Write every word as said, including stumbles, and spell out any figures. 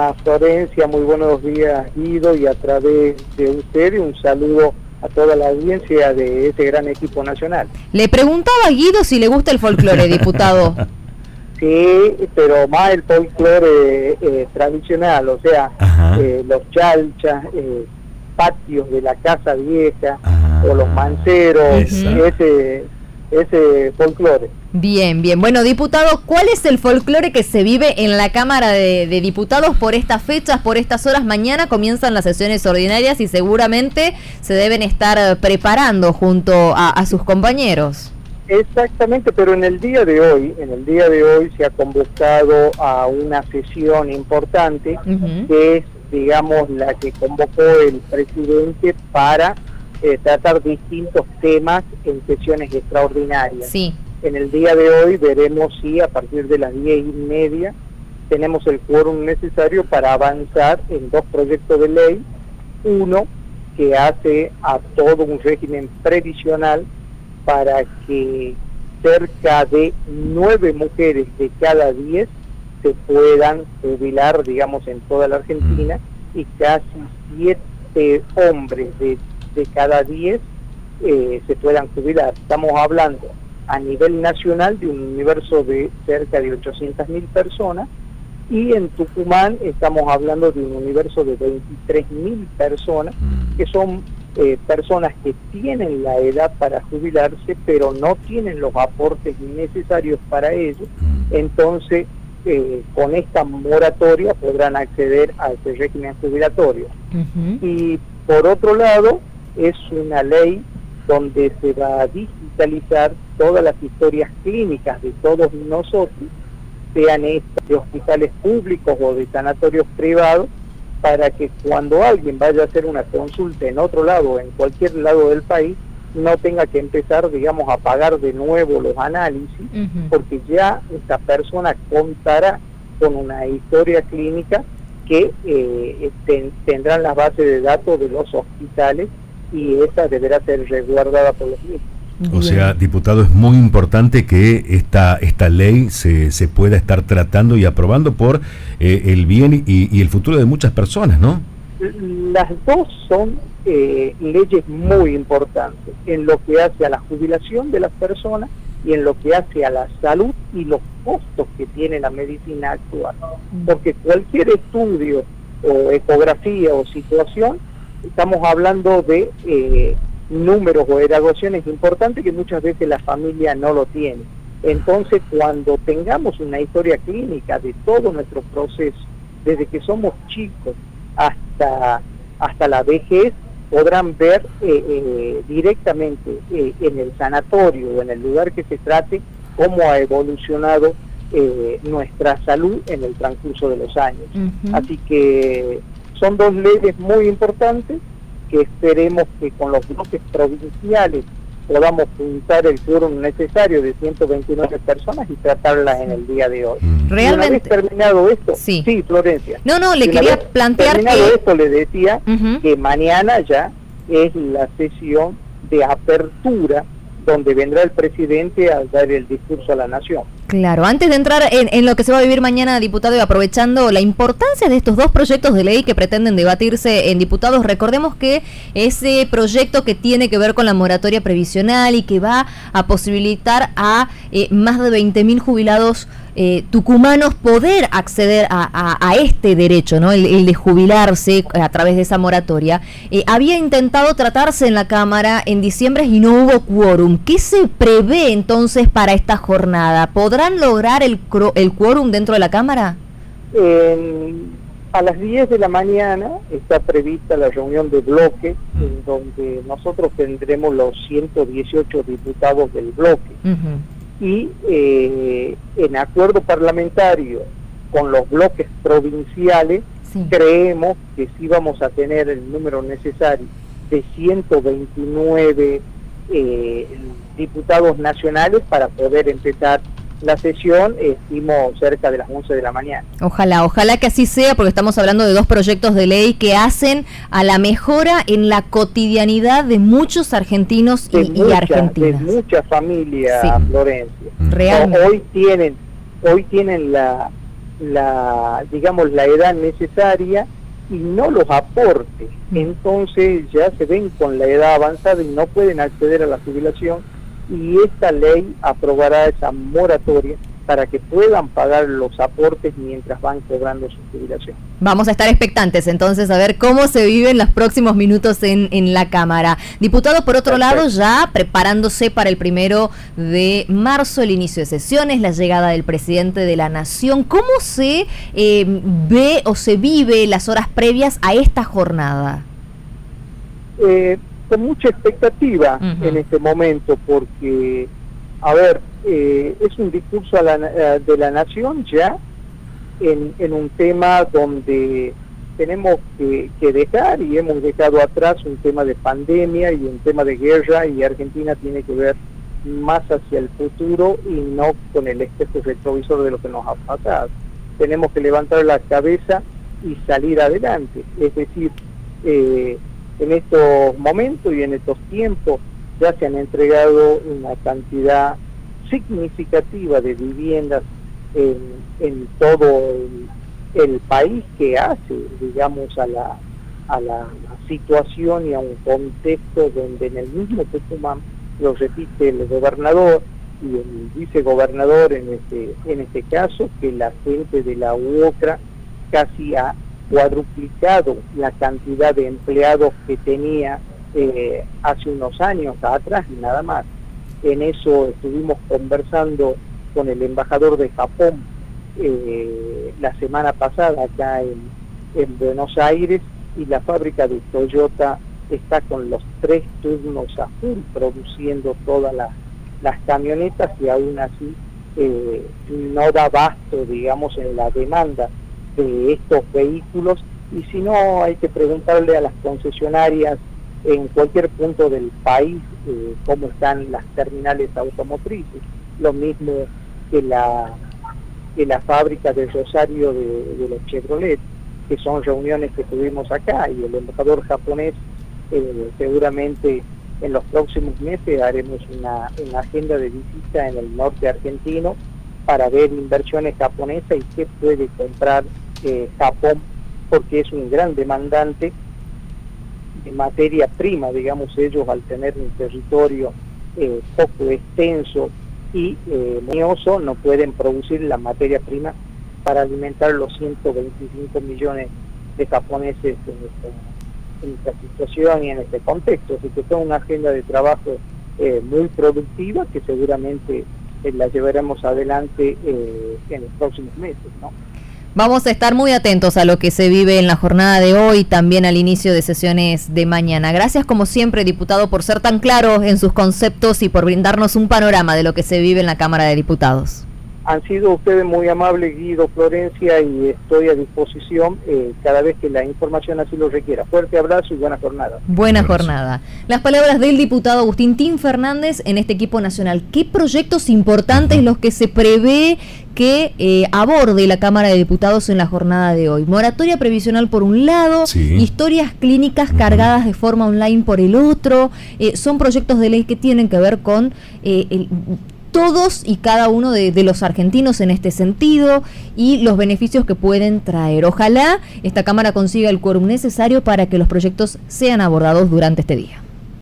días, Florencia, muy buenos días, Guido, y a través de usted un saludo a toda la audiencia de este gran equipo nacional. Le preguntaba a Guido si le gusta el folclore, diputado. Sí, pero más el folclore eh, tradicional, o sea, eh, los chalchas, eh, patios de la casa vieja, ah, o los manceros, uh-huh. ese, ese folclore. Bien, bien. Bueno, diputado, ¿cuál es el folclore que se vive en la Cámara de, de Diputados por estas fechas, por estas horas? Mañana comienzan las sesiones ordinarias y seguramente se deben estar preparando junto a, a sus compañeros. Exactamente, pero en el día de hoy, en el día de hoy se ha convocado a una sesión importante, uh-huh. que es, digamos, la que convocó el presidente para eh, tratar distintos temas en sesiones extraordinarias. Sí. En el día de hoy veremos si a partir de las diez y media tenemos el quórum necesario para avanzar en dos proyectos de ley. Uno que hace a todo un régimen previsional para que cerca de nueve mujeres de cada diez se puedan jubilar, digamos, en toda la Argentina, y casi siete hombres de, de cada diez eh, se puedan jubilar. Estamos hablando a nivel nacional de un universo de cerca de ochocientas mil personas, y en Tucumán estamos hablando de un universo de veintitrés mil personas, que son eh, personas que tienen la edad para jubilarse, pero no tienen los aportes necesarios para ello. Entonces, eh, con esta moratoria podrán acceder a este régimen jubilatorio. Uh-huh. Y por otro lado, es una ley donde se va a digitalizar todas las historias clínicas de todos nosotros, sean estas de hospitales públicos o de sanatorios privados, para que cuando alguien vaya a hacer una consulta en otro lado, en cualquier lado del país, no tenga que empezar, digamos, a pagar de nuevo los análisis, uh-huh. porque ya esta persona contará con una historia clínica que eh, ten, tendrán las bases de datos de los hospitales, y esa deberá ser resguardada por los mismos. O sea, diputado, es muy importante que esta esta ley se, se pueda estar tratando y aprobando por eh, el bien y, y el futuro de muchas personas, ¿no? Las dos son eh, leyes muy importantes en lo que hace a la jubilación de las personas y en lo que hace a la salud y los costos que tiene la medicina actual. Porque cualquier estudio o ecografía o situación, estamos hablando de eh, números o evaluaciones importantes que muchas veces la familia no lo tiene. Entonces, cuando tengamos una historia clínica de todo nuestro proceso, desde que somos chicos hasta, hasta la vejez, podrán ver eh, eh, directamente eh, en el sanatorio o en el lugar que se trate cómo ha evolucionado eh, nuestra salud en el transcurso de los años. Uh-huh. Así que son dos leyes muy importantes que esperemos que con los bloques provinciales podamos juntar el quórum necesario de ciento veintinueve personas y tratarlas en el día de hoy. Realmente. Una vez terminado esto, sí, sí Florencia. No, no, le quería plantear terminado que... esto, le decía uh-huh. que mañana ya es la sesión de apertura donde vendrá el presidente a dar el discurso a la nación. Claro, antes de entrar en, en lo que se va a vivir mañana, diputado, y aprovechando la importancia de estos dos proyectos de ley que pretenden debatirse en diputados, recordemos que ese proyecto que tiene que ver con la moratoria previsional y que va a posibilitar a eh, más de veinte mil jubilados eh, tucumanos poder acceder a, a, a este derecho, ¿no? El, el de jubilarse a través de esa moratoria, eh, había intentado tratarse en la Cámara en diciembre y no hubo quórum. ¿Qué se prevé entonces para esta jornada? ¿Podrán lograr el, el quórum dentro de la Cámara? Eh, a las diez de la mañana está prevista la reunión de bloque, en donde nosotros tendremos los ciento dieciocho diputados del bloque. Uh-huh. Y eh, en acuerdo parlamentario con los bloques provinciales, sí, creemos que sí vamos a tener el número necesario de ciento veintinueve eh, diputados nacionales para poder empezar la sesión, estimo cerca de las once de la mañana. Ojalá, ojalá que así sea, porque estamos hablando de dos proyectos de ley que hacen a la mejora en la cotidianidad de muchos argentinos y, mucha, y argentinas. De muchas familias, sí, Florencia. Realmente. Hoy tienen, hoy tienen la, la, digamos, la edad necesaria y no los aportes. Entonces ya se ven con la edad avanzada y no pueden acceder a la jubilación, y esta ley aprobará esa moratoria para que puedan pagar los aportes mientras van cobrando su jubilación. Vamos a estar expectantes entonces a ver cómo se viven los próximos minutos en, en la Cámara. Diputado, por otro Perfecto. lado, ya preparándose para el primero de marzo, el inicio de sesiones, la llegada del presidente de la Nación. ¿Cómo se eh, ve o se vive las horas previas a esta jornada? Eh, con mucha expectativa uh-huh. en este momento, porque, a ver, eh, es un discurso a la, de la Nación ya en, en un tema donde tenemos que, que dejar, y hemos dejado atrás un tema de pandemia y un tema de guerra, y Argentina tiene que ver más hacia el futuro y no con el espejo retrovisor de lo que nos ha pasado. Tenemos que levantar la cabeza y salir adelante, es decir, eh, en estos momentos y en estos tiempos ya se han entregado una cantidad significativa de viviendas en, en todo el, el país, que hace, digamos, a la, a la situación y a un contexto donde en el mismo Tucumán, lo repite el gobernador y el vicegobernador en este, en este caso, que la gente de la U O C R A casi ha cuadruplicado la cantidad de empleados que tenía eh, hace unos años atrás y nada más. En eso estuvimos conversando con el embajador de Japón eh, la semana pasada acá en, en Buenos Aires, y la fábrica de Toyota está con los tres turnos a full produciendo todas las, las camionetas, y aún así eh, no da abasto, digamos, en la demanda de estos vehículos. Y si no, hay que preguntarle a las concesionarias en cualquier punto del país eh, cómo están las terminales automotrices, lo mismo que la que la fábrica de Rosario de, de los Chevrolet, que son reuniones que tuvimos acá, y el embajador japonés eh, seguramente en los próximos meses haremos una, una agenda de visita en el norte argentino para ver inversiones japonesas y qué puede comprar eh, Japón, porque es un gran demandante de materia prima. Digamos, ellos, al tener un territorio eh, poco extenso y eh, monioso, no pueden producir la materia prima para alimentar los ciento veinticinco millones de japoneses en esta, en esta situación y en este contexto. Así que es una agenda de trabajo eh, muy productiva, que seguramente eh, la llevaremos adelante eh, en los próximos meses, ¿no? Vamos a estar muy atentos a lo que se vive en la jornada de hoy, también al inicio de sesiones de mañana. Gracias, como siempre, diputado, por ser tan claro en sus conceptos y por brindarnos un panorama de lo que se vive en la Cámara de Diputados. Han sido ustedes muy amables, Guido, Florencia, y estoy a disposición eh, cada vez que la información así lo requiera. Fuerte abrazo y buena jornada. Buena jornada. Las palabras del diputado Agustín Tim Fernández en este equipo nacional. ¿Qué proyectos importantes los que se prevé que eh, aborde la Cámara de Diputados en la jornada de hoy? Moratoria previsional por un lado, sí. Historias clínicas cargadas de forma online por el otro. Eh, son proyectos de ley que tienen que ver con eh, el... todos y cada uno de, de los argentinos en este sentido y los beneficios que pueden traer. Ojalá esta Cámara consiga el quórum necesario para que los proyectos sean abordados durante este día.